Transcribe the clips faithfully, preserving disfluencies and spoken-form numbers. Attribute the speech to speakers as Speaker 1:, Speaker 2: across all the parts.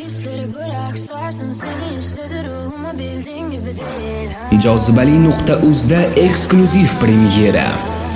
Speaker 1: Jozibali nuqta uzda eksklyuziv premyera.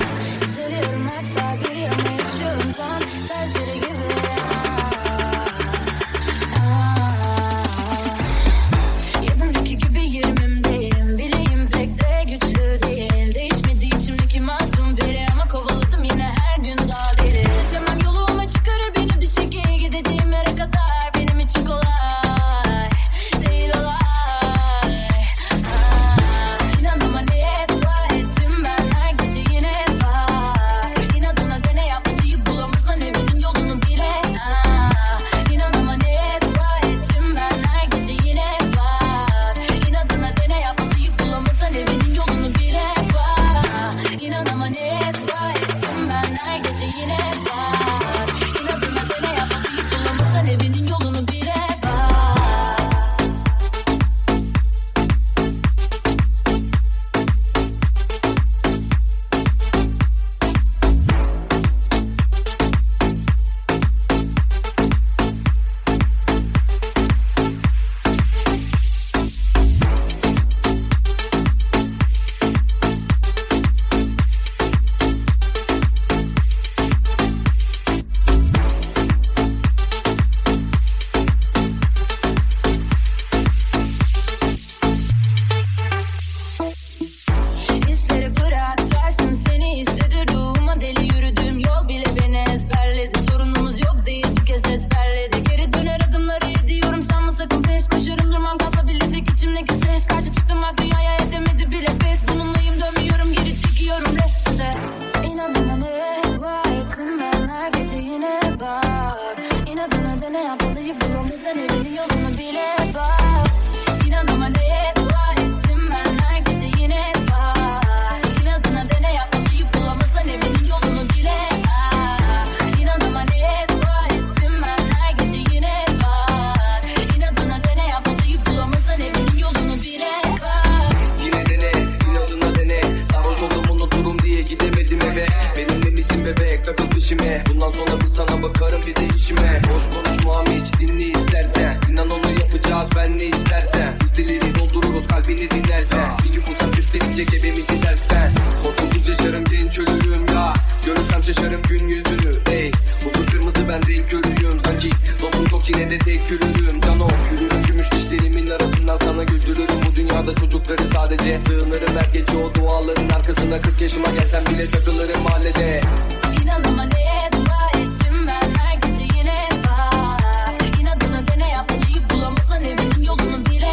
Speaker 2: Bundan sonra bir sana bakarım bir de işime. Boş konuşmam hiç, dinle istersen. İnan onu yapacağız ben ne istersen. Listeleri doldururuz kalbini dinlersen. Bir gün fırsat gösterince gebemizi dersen. Korkusuz yaşarım genç ölürüm ya. Görürsem şaşarım gün yüzünü ey. Uzun kırmızı ben renk görüyorum. Sanki dostum çok yine de tek yürürüm. Cano yürürüm gümüş dişlerimin arasından sana güldürürüm. Bu dünyada çocukları sadece sığınırım her gece o duaların arkasına. Kırk yaşıma gelsem bile takılırım mahallede.
Speaker 3: İnan ama neye dua ettim ben her gece yine var. İnadına dene yapmalıyı bulamazsan evinin yolunu bile.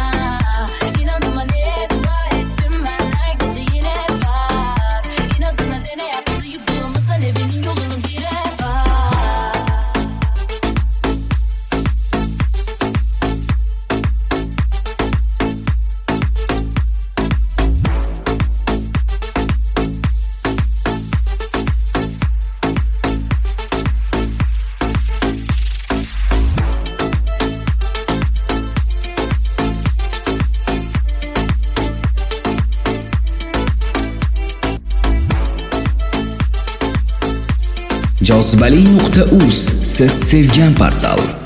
Speaker 3: İnan ama neye dua ettim ben her gece yine var. İnadına dene yapmalıyı bulamazsan evinin yolunu bile var.
Speaker 1: Jozibali nuqta uz siz sevgan portal.